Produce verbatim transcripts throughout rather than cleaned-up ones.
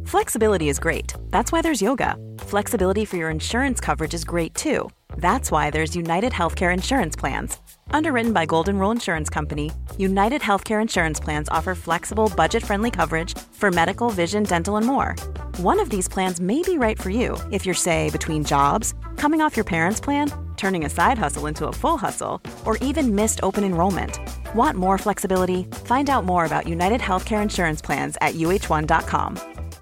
Flexibility is great. That's why there's yoga. Flexibility for your insurance coverage is great too. That's why there's United Healthcare Insurance Plans. Underwritten by Golden Rule Insurance Company, United Healthcare Insurance Plans offer flexible, budget-friendly coverage for medical, vision, dental, and more. One of these plans may be right for you if you're, say, between jobs, coming off your parents' plan, turning a side hustle into a full hustle, or even missed open enrollment. Want more flexibility? Find out more about United Healthcare Insurance Plans at U H one dot com.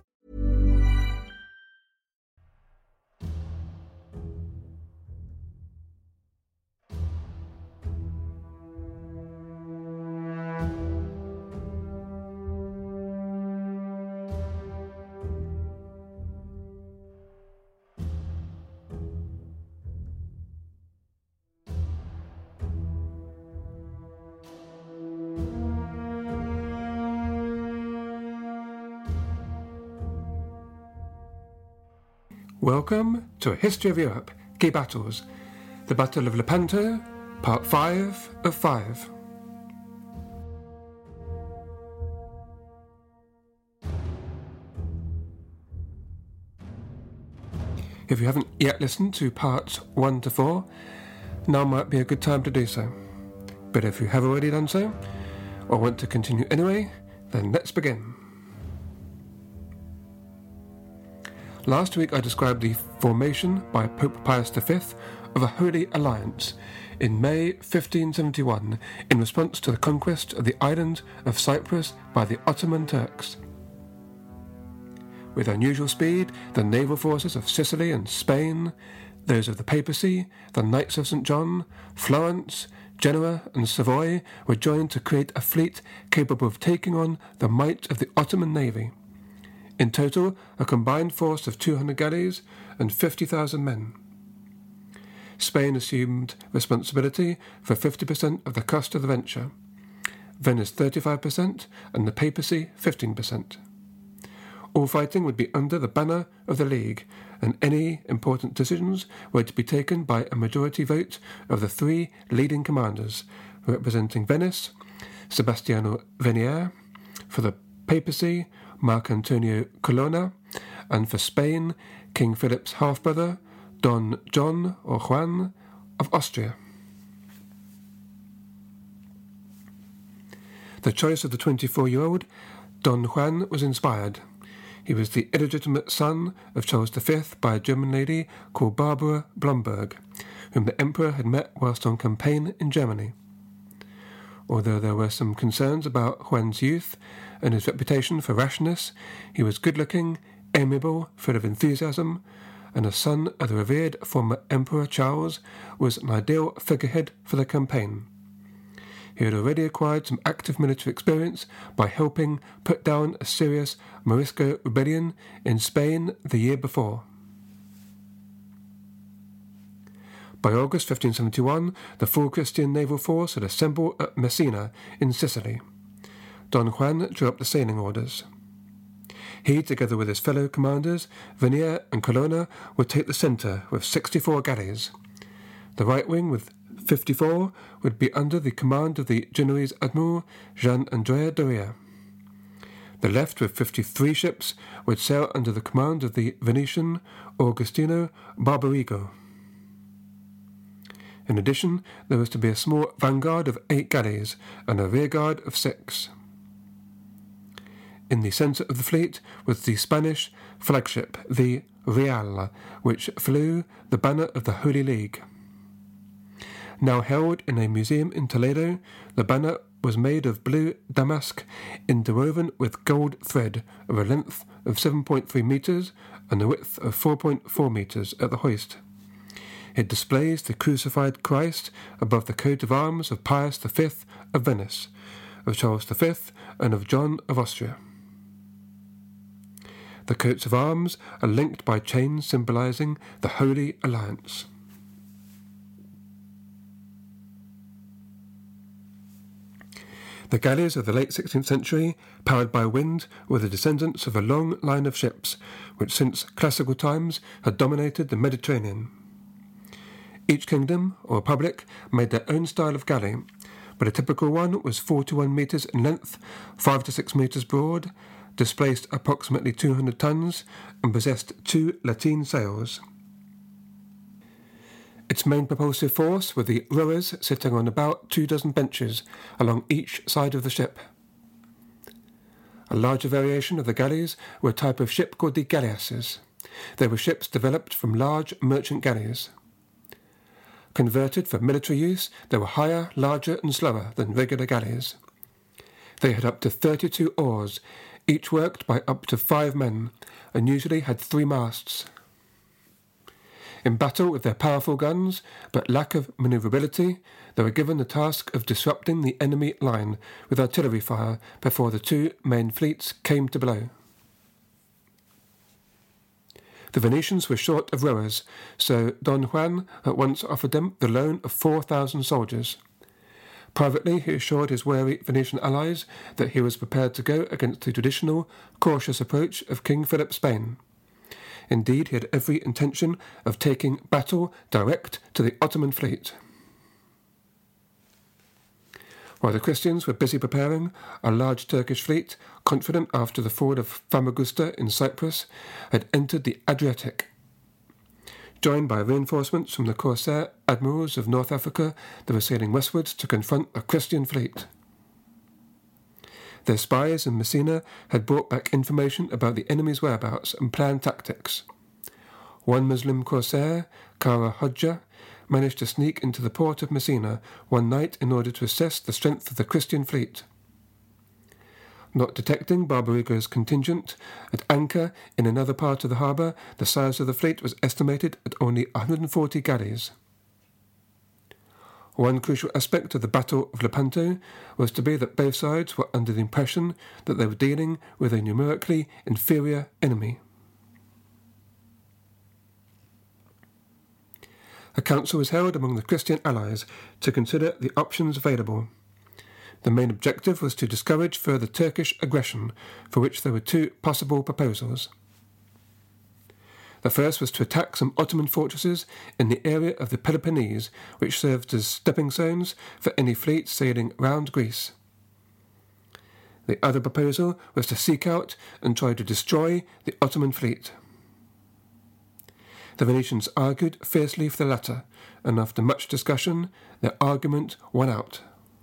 Welcome to A History of Europe, Key Battles, the Battle of Lepanto, Part five of five. If you haven't yet listened to Parts one to four, now might be a good time to do so. But if you have already done so, or want to continue anyway, then let's begin. Last week I described the formation by Pope Pius the Fifth of a Holy Alliance in May fifteen seventy-one in response to the conquest of the island of Cyprus by the Ottoman Turks. With unusual speed, the naval forces of Sicily and Spain, those of the Papacy, the Knights of Saint John, Florence, Genoa and Savoy were joined to create a fleet capable of taking on the might of the Ottoman navy. In total, a combined force of two hundred galleys and fifty thousand men. Spain assumed responsibility for fifty percent of the cost of the venture, Venice thirty-five percent, and the Papacy fifteen percent. All fighting would be under the banner of the League, and any important decisions were to be taken by a majority vote of the three leading commanders, representing Venice, Sebastiano Venier, for the Papacy, Marc Antonio Colonna, and for Spain, King Philip's half-brother, Don John or Juan of Austria. The choice of the twenty-four-year-old Don Juan was inspired. He was the illegitimate son of Charles the Fifth by a German lady called Barbara Blomberg, whom the Emperor had met whilst on campaign in Germany. Although there were some concerns about Juan's youth and his reputation for rashness, he was good-looking, amiable, full of enthusiasm, and a son of the revered former Emperor Charles, was an ideal figurehead for the campaign. He had already acquired some active military experience by helping put down a serious Morisco rebellion in Spain the year before. By August fifteen seventy-one, the full Christian naval force had assembled at Messina in Sicily. Don Juan drew up the sailing orders. He, together with his fellow commanders, Venier and Colonna, would take the centre with sixty-four galleys. The right wing, with fifty-four, would be under the command of the Genoese admiral Gian Andrea Doria. The left, with fifty-three ships, would sail under the command of the Venetian Augustino Barbarigo. In addition, there was to be a small vanguard of eight galleys and a rearguard of six. In the centre of the fleet was the Spanish flagship, the Real, which flew the banner of the Holy League. Now held in a museum in Toledo, the banner was made of blue damask interwoven with gold thread of a length of seven point three metres and a width of four point four metres at the hoist. It displays the crucified Christ above the coat of arms of Pius the Fifth of Venice, of Charles the Fifth, and of John of Austria. The coats of arms are linked by chains symbolising the Holy Alliance. The galleys of the late sixteenth century, powered by wind, were the descendants of a long line of ships which since classical times had dominated the Mediterranean. Each kingdom, or republic, made their own style of galley, but a typical one was forty-one metres in length, five to six metres broad, displaced approximately two hundred tons, and possessed two lateen sails. Its main propulsive force were the rowers sitting on about two dozen benches along each side of the ship. A larger variation of the galleys were a type of ship called the galleasses. They were ships developed from large merchant galleys. Converted for military use, they were higher, larger and slower than regular galleys. They had up to thirty-two oars, each worked by up to five men, and usually had three masts. In battle with their powerful guns, but lack of manoeuvrability, they were given the task of disrupting the enemy line with artillery fire before the two main fleets came to blow. The Venetians were short of rowers, so Don Juan at once offered them the loan of four thousand soldiers. Privately, he assured his wary Venetian allies that he was prepared to go against the traditional, cautious approach of King Philip's Spain. Indeed, he had every intention of taking battle direct to the Ottoman fleet. While the Christians were busy preparing, a large Turkish fleet, confident after the ford of Famagusta in Cyprus, had entered the Adriatic. Joined by reinforcements from the corsair admirals of North Africa, they were sailing westwards to confront the Christian fleet. Their spies in Messina had brought back information about the enemy's whereabouts and planned tactics. One Muslim corsair, Kara Hodja, managed to sneak into the port of Messina one night in order to assess the strength of the Christian fleet. Not detecting Barbarigo's contingent at anchor in another part of the harbour, the size of the fleet was estimated at only one hundred forty galleys. One crucial aspect of the Battle of Lepanto was to be that both sides were under the impression that they were dealing with a numerically inferior enemy. A council was held among the Christian allies to consider the options available. The main objective was to discourage further Turkish aggression, for which there were two possible proposals. The first was to attack some Ottoman fortresses in the area of the Peloponnese, which served as stepping stones for any fleet sailing round Greece. The other proposal was to seek out and try to destroy the Ottoman fleet. The Venetians argued fiercely for the latter, and after much discussion, their argument won out.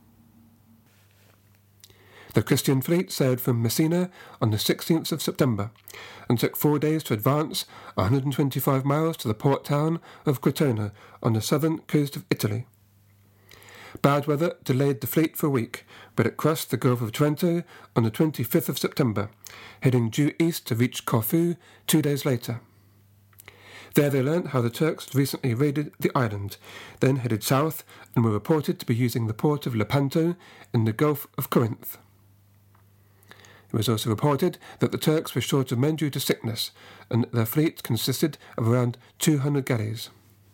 The Christian fleet sailed from Messina on the sixteenth of September and took four days to advance one hundred twenty-five miles to the port town of Crotona on the southern coast of Italy. Bad weather delayed the fleet for a week, but it crossed the Gulf of Trento on the twenty-fifth of September, heading due east to reach Corfu two days later. There they learnt how the Turks had recently raided the island, then headed south and were reported to be using the port of Lepanto in the Gulf of Corinth. It was also reported that the Turks were short of men due to sickness, and their fleet consisted of around two hundred galleys.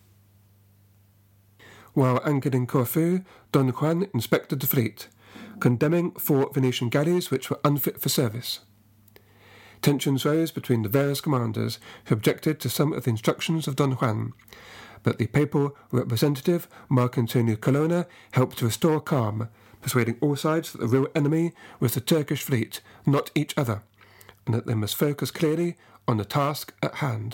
While anchored in Corfu, Don Juan inspected the fleet, condemning four Venetian galleys which were unfit for service. Tensions rose between the various commanders who objected to some of the instructions of Don Juan, but the papal representative, Marcantonio Colonna, helped to restore calm, persuading all sides that the real enemy was the Turkish fleet, not each other, and that they must focus clearly on the task at hand.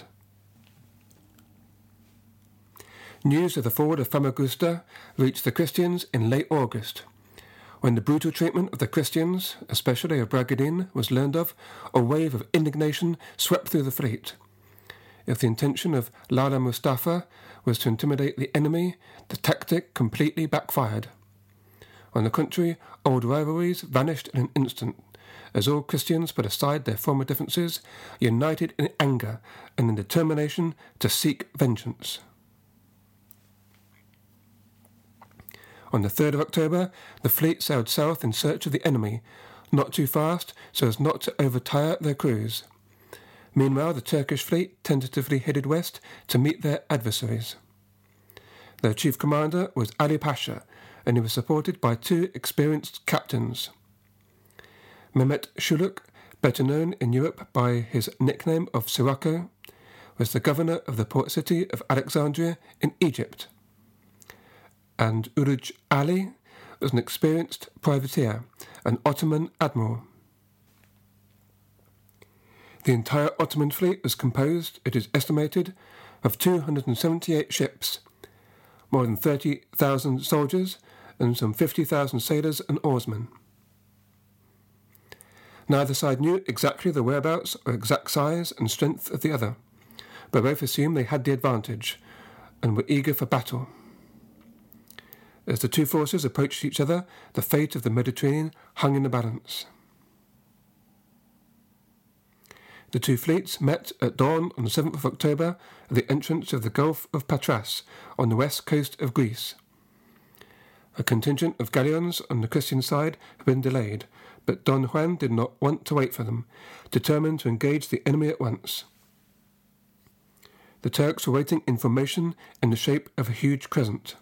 News of the ford of Famagusta reached the Christians in late August. When the brutal treatment of the Christians, especially of Bragadin, was learned of, a wave of indignation swept through the fleet. If the intention of Lala Mustafa was to intimidate the enemy, the tactic completely backfired. On the contrary, old rivalries vanished in an instant, as all Christians put aside their former differences, united in anger and in determination to seek vengeance. On the third of October, the fleet sailed south in search of the enemy, not too fast so as not to overtire their crews. Meanwhile, the Turkish fleet tentatively headed west to meet their adversaries. Their chief commander was Ali Pasha, and he was supported by two experienced captains. Mehmet Shuluk, better known in Europe by his nickname of Sirocco, was the governor of the port city of Alexandria in Egypt, and Uruj Ali was an experienced privateer, an Ottoman admiral. The entire Ottoman fleet was composed, it is estimated, of two hundred seventy-eight ships, more than thirty thousand soldiers, and some fifty thousand sailors and oarsmen. Neither side knew exactly the whereabouts or exact size and strength of the other, but both assumed they had the advantage and were eager for battle. As the two forces approached each other, the fate of the Mediterranean hung in the balance. The two fleets met at dawn on the seventh of October at the entrance of the Gulf of Patras on the west coast of Greece. A contingent of galleons on the Christian side had been delayed, but Don Juan did not want to wait for them, determined to engage the enemy at once. The Turks were waiting in formation in the shape of a huge crescent.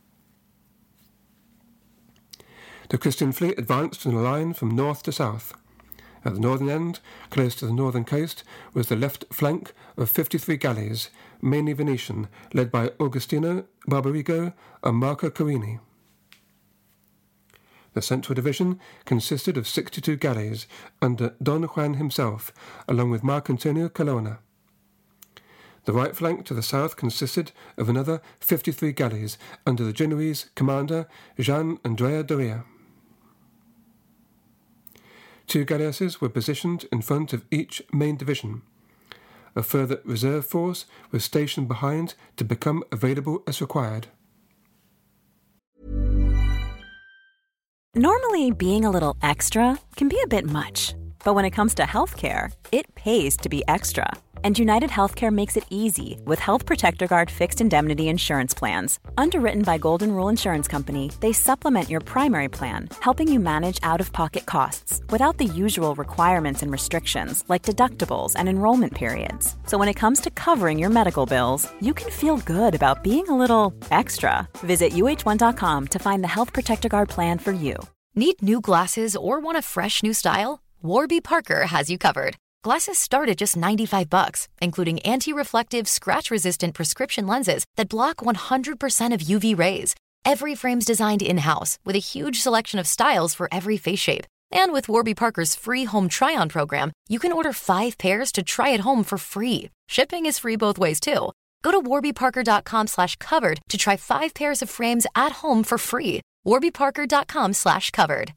The Christian fleet advanced in a line from north to south. At the northern end, close to the northern coast, was the left flank of fifty-three galleys, mainly Venetian, led by Agostino Barbarigo and Marco Carini. The central division consisted of sixty-two galleys under Don Juan himself, along with Marcantonio Colonna. The right flank to the south consisted of another fifty-three galleys under the Genoese commander Gian Andrea Doria. Two galleasses were positioned in front of each main division. A further reserve force was stationed behind to become available as required. Normally, being a little extra can be a bit much, but when it comes to healthcare, it pays to be extra. And United Healthcare makes it easy with Health Protector Guard fixed indemnity insurance plans. Underwritten by Golden Rule Insurance Company, they supplement your primary plan, helping you manage out-of-pocket costs without the usual requirements and restrictions like deductibles and enrollment periods. So when it comes to covering your medical bills, you can feel good about being a little extra. Visit U H one dot com to find the Health Protector Guard plan for you. Need new glasses or want a fresh new style? Warby Parker has you covered. Glasses start at just ninety-five bucks, including anti-reflective, scratch-resistant prescription lenses that block one hundred percent of U V rays. Every frame's designed in-house with a huge selection of styles for every face shape. And with Warby Parker's free home try-on program, you can order five pairs to try at home for free. Shipping is free both ways, too. Go to warbyparker.com slash covered to try five pairs of frames at home for free. warbyparker.com slash covered.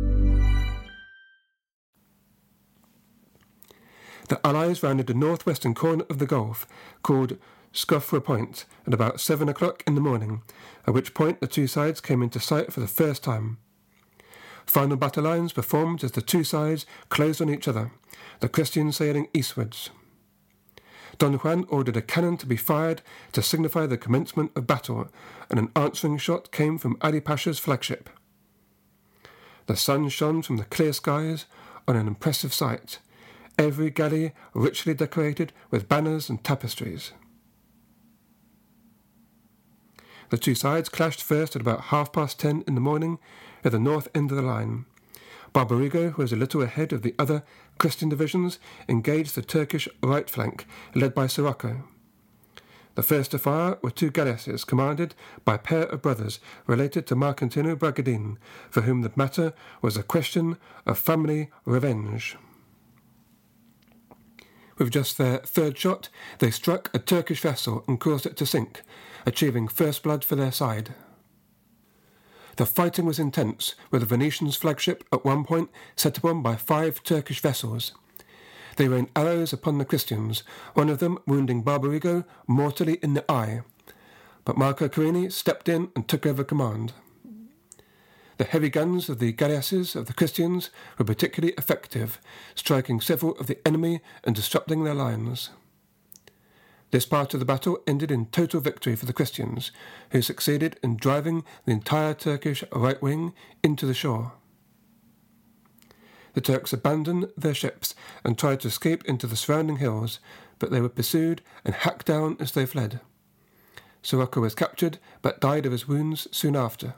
The Allies rounded the northwestern corner of the Gulf, called Scofra Point, at about seven o'clock in the morning, at which point the two sides came into sight for the first time. Final battle lines were formed as the two sides closed on each other, the Christians sailing eastwards. Don Juan ordered a cannon to be fired to signify the commencement of battle, and an answering shot came from Ali Pasha's flagship. The sun shone from the clear skies on an impressive sight, every galley richly decorated with banners and tapestries. The two sides clashed first at about half past ten in the morning at the north end of the line. Barbarigo, who was a little ahead of the other Christian divisions, engaged the Turkish right flank, led by Sirocco. The first to fire were two galleasses commanded by a pair of brothers related to Marcantonio Bragadin, for whom the matter was a question of family revenge. With just their third shot, they struck a Turkish vessel and caused it to sink, achieving first blood for their side. The fighting was intense, with the Venetian's flagship at one point set upon by five Turkish vessels. They rained arrows upon the Christians, one of them wounding Barbarigo mortally in the eye, but Marco Carini stepped in and took over command. The heavy guns of the galleasses of the Christians were particularly effective, striking several of the enemy and disrupting their lines. This part of the battle ended in total victory for the Christians, who succeeded in driving the entire Turkish right wing into the shore. The Turks abandoned their ships and tried to escape into the surrounding hills, but they were pursued and hacked down as they fled. Sirocco was captured, but died of his wounds soon after.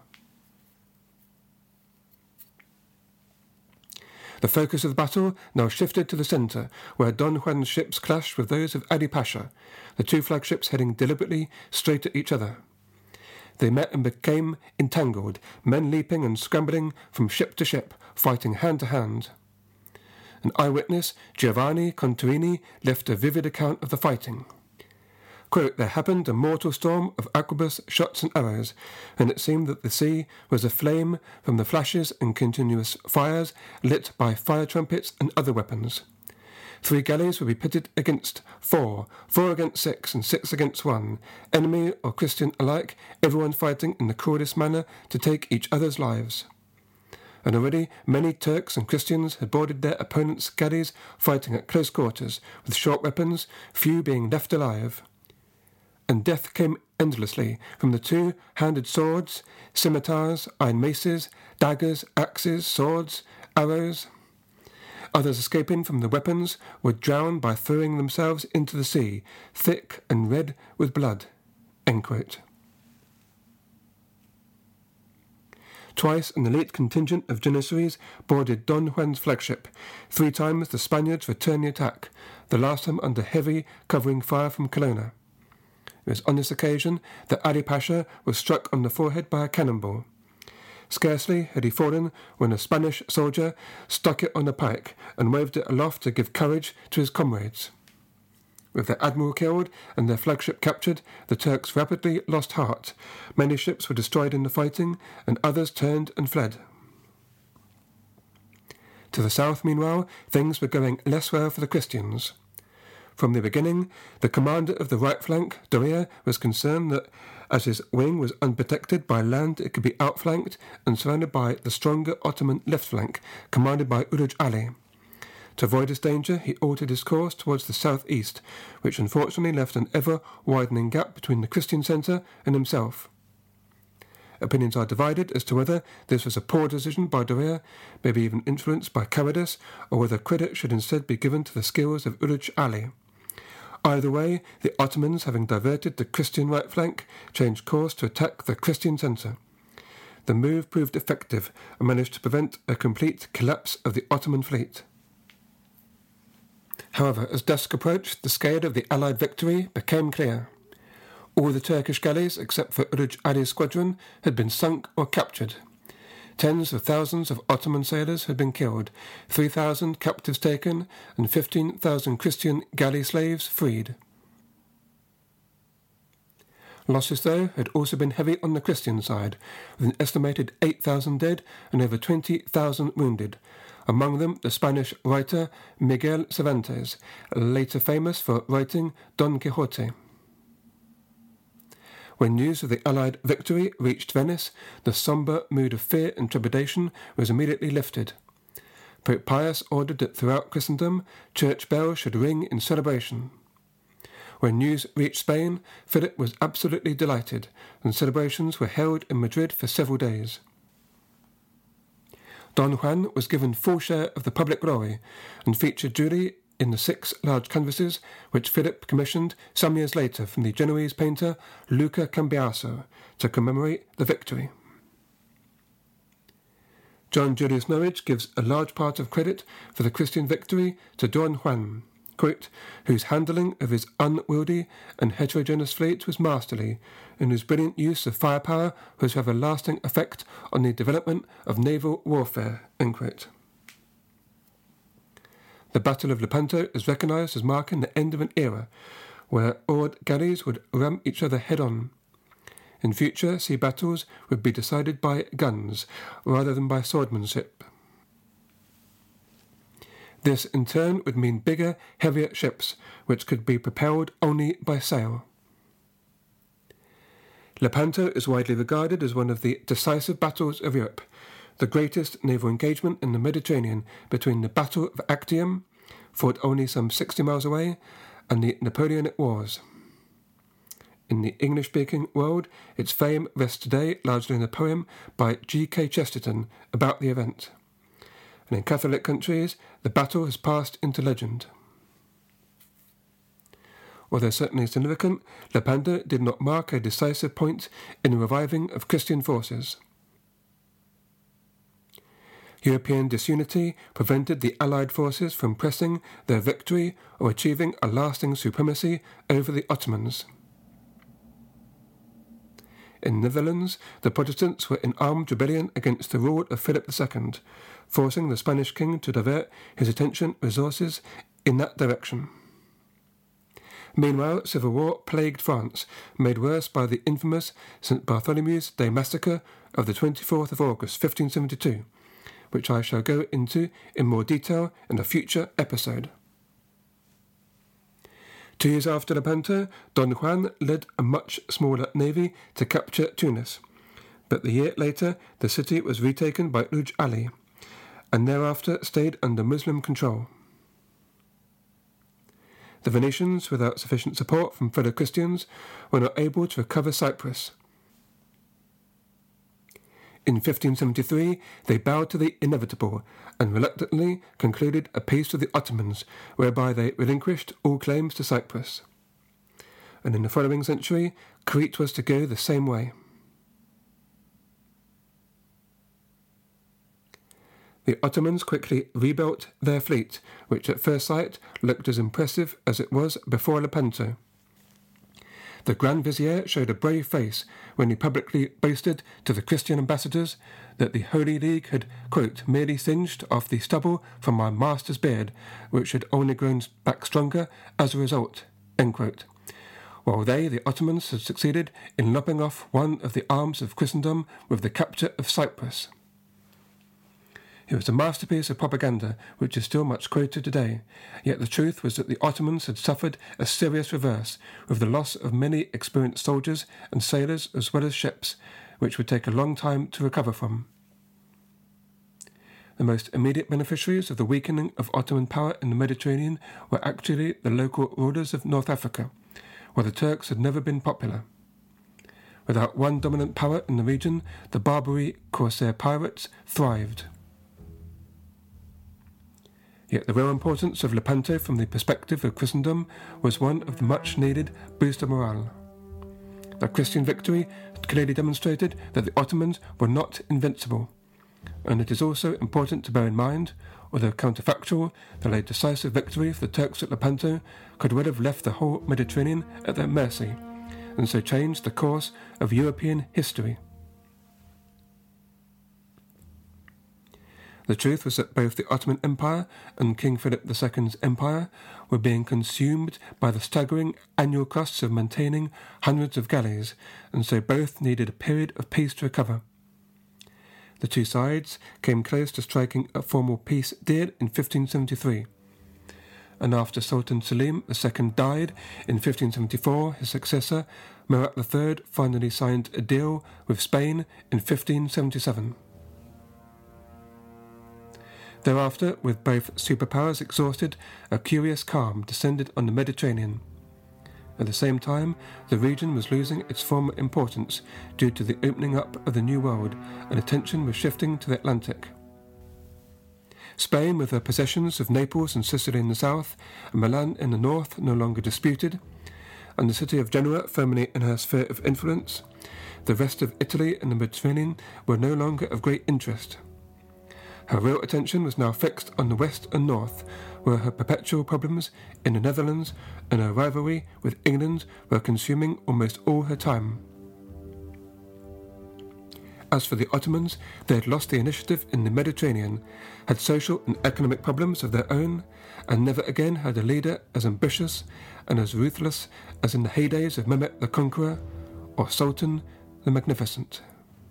The focus of the battle now shifted to the centre, where Don Juan's ships clashed with those of Ali Pasha, the two flagships heading deliberately straight at each other. They met and became entangled, men leaping and scrambling from ship to ship, fighting hand to hand. An eyewitness, Giovanni Contarini, left a vivid account of the fighting. Quote, "There happened a mortal storm of arquebus shots and arrows, and it seemed that the sea was aflame from the flashes and continuous fires lit by fire trumpets and other weapons. Three galleys would be pitted against four, four against six, and six against one, enemy or Christian alike, everyone fighting in the cruelest manner to take each other's lives. And already many Turks and Christians had boarded their opponents' galleys, fighting at close quarters, with short weapons, few being left alive. And death came endlessly from the two-handed swords, scimitars, iron maces, daggers, axes, swords, arrows. Others escaping from the weapons were drowned by throwing themselves into the sea, thick and red with blood." End quote. Twice an elite contingent of Janissaries boarded Don Juan's flagship. Three times the Spaniards returned the attack, the last time under heavy covering fire from Colonna. It was on this occasion that Ali Pasha was struck on the forehead by a cannonball. Scarcely had he fallen when a Spanish soldier stuck it on a pike and waved it aloft to give courage to his comrades. With their admiral killed and their flagship captured, the Turks rapidly lost heart. Many ships were destroyed in the fighting, and others turned and fled. To the south, meanwhile, things were going less well for the Christians. From the beginning, the commander of the right flank, Doria, was concerned that as his wing was unprotected by land, it could be outflanked and surrounded by the stronger Ottoman left flank, commanded by Ulugh Ali. To avoid this danger, he altered his course towards the southeast, which unfortunately left an ever-widening gap between the Christian centre and himself. Opinions are divided as to whether this was a poor decision by Doria, maybe even influenced by cowardice, or whether credit should instead be given to the skills of Ulugh Ali. Either way, the Ottomans, having diverted the Christian right flank, changed course to attack the Christian centre. The move proved effective and managed to prevent a complete collapse of the Ottoman fleet. However, as dusk approached, the scale of the Allied victory became clear. All the Turkish galleys, except for Ulugh Ali's squadron, had been sunk or captured. Tens of thousands of Ottoman sailors had been killed, three thousand captives taken, and fifteen thousand Christian galley slaves freed. Losses, though, had also been heavy on the Christian side, with an estimated eight thousand dead and over twenty thousand wounded, among them the Spanish writer Miguel Cervantes, later famous for writing Don Quixote. When news of the Allied victory reached Venice, the sombre mood of fear and trepidation was immediately lifted. Pope Pius ordered that throughout Christendom church bells should ring in celebration. When news reached Spain, Philip was absolutely delighted, and celebrations were held in Madrid for several days. Don Juan was given full share of the public glory, and featured duly in the six large canvases which Philip commissioned some years later from the Genoese painter Luca Cambiaso to commemorate the victory. John Julius Norwich gives a large part of credit for the Christian victory to Don Juan, quote, whose handling of his unwieldy and heterogeneous fleet was masterly, and whose brilliant use of firepower was to have a lasting effect on the development of naval warfare, end quote. The Battle of Lepanto is recognised as marking the end of an era where oared galleys would ram each other head-on. In future, sea battles would be decided by guns rather than by swordsmanship. This, in turn, would mean bigger, heavier ships, which could be propelled only by sail. Lepanto is widely regarded as one of the decisive battles of Europe, the greatest naval engagement in the Mediterranean between the Battle of Actium, fought only some sixty miles away, and the Napoleonic Wars. In the English-speaking world, its fame rests today largely in a poem by G K Chesterton about the event. And in Catholic countries, the battle has passed into legend. Although certainly significant, Lepanto did not mark a decisive point in the reviving of Christian forces. European disunity prevented the Allied forces from pressing their victory or achieving a lasting supremacy over the Ottomans. In the Netherlands, the Protestants were in armed rebellion against the rule of Philip the Second, forcing the Spanish king to divert his attention and resources in that direction. Meanwhile, civil war plagued France, made worse by the infamous Saint Bartholomew's Day massacre of the twenty-fourth of August fifteen seventy-two, which I shall go into in more detail in a future episode. Two years after Lepanto, Don Juan led a much smaller navy to capture Tunis, but a year later the city was retaken by Uj Ali, and thereafter stayed under Muslim control. The Venetians, without sufficient support from fellow Christians, were not able to recover Cyprus. In fifteen seventy-three, they bowed to the inevitable and reluctantly concluded a peace with the Ottomans, whereby they relinquished all claims to Cyprus. And in the following century, Crete was to go the same way. The Ottomans quickly rebuilt their fleet, which at first sight looked as impressive as it was before Lepanto. The Grand Vizier showed a brave face when he publicly boasted to the Christian ambassadors that the Holy League had, quote, merely singed off the stubble from my master's beard, which had only grown back stronger as a result, end quote. While they, the Ottomans, had succeeded in lopping off one of the arms of Christendom with the capture of Cyprus. It was a masterpiece of propaganda which is still much quoted today, yet the truth was that the Ottomans had suffered a serious reverse, with the loss of many experienced soldiers and sailors as well as ships, which would take a long time to recover from. The most immediate beneficiaries of the weakening of Ottoman power in the Mediterranean were actually the local rulers of North Africa, where the Turks had never been popular. Without one dominant power in the region, the Barbary corsair pirates thrived. Yet the real importance of Lepanto from the perspective of Christendom was one of the much-needed boost of morale. The Christian victory had clearly demonstrated that the Ottomans were not invincible, and it is also important to bear in mind, although counterfactual, that a decisive victory for the Turks at Lepanto could well have left the whole Mediterranean at their mercy, and so changed the course of European history. The truth was that both the Ottoman Empire and King Philip the Second's empire were being consumed by the staggering annual costs of maintaining hundreds of galleys, and so both needed a period of peace to recover. The two sides came close to striking a formal peace deal in fifteen seventy-three, and after Sultan Selim the Second died in fifteen seventy-four, his successor, Murat the Third, finally signed a deal with Spain in fifteen seventy-seven. Thereafter, with both superpowers exhausted, a curious calm descended on the Mediterranean. At the same time, the region was losing its former importance due to the opening up of the New World, and attention was shifting to the Atlantic. Spain, with her possessions of Naples and Sicily in the south, and Milan in the north, no longer disputed, and the city of Genoa firmly in her sphere of influence, the rest of Italy and the Mediterranean were no longer of great interest. Her real attention was now fixed on the west and north, where her perpetual problems in the Netherlands and her rivalry with England were consuming almost all her time. As for the Ottomans, they had lost the initiative in the Mediterranean, had social and economic problems of their own, and never again had a leader as ambitious and as ruthless as in the heydays of Mehmet the Conqueror or Sultan the Magnificent.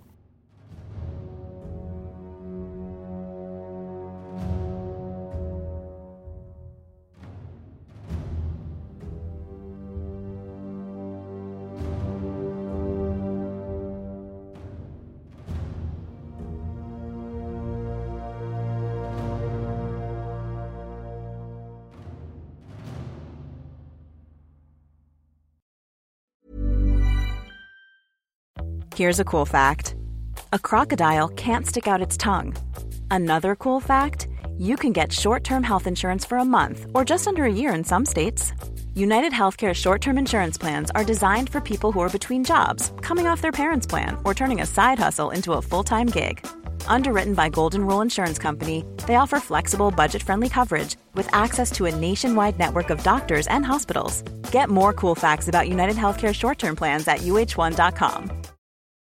Here's a cool fact. A crocodile can't stick out its tongue. Another cool fact, you can get short-term health insurance for a month or just under a year in some states. United Healthcare short-term insurance plans are designed for people who are between jobs, coming off their parents' plan, or turning a side hustle into a full-time gig. Underwritten by Golden Rule Insurance Company, they offer flexible, budget-friendly coverage with access to a nationwide network of doctors and hospitals. Get more cool facts about United Healthcare short-term plans at U H one dot com.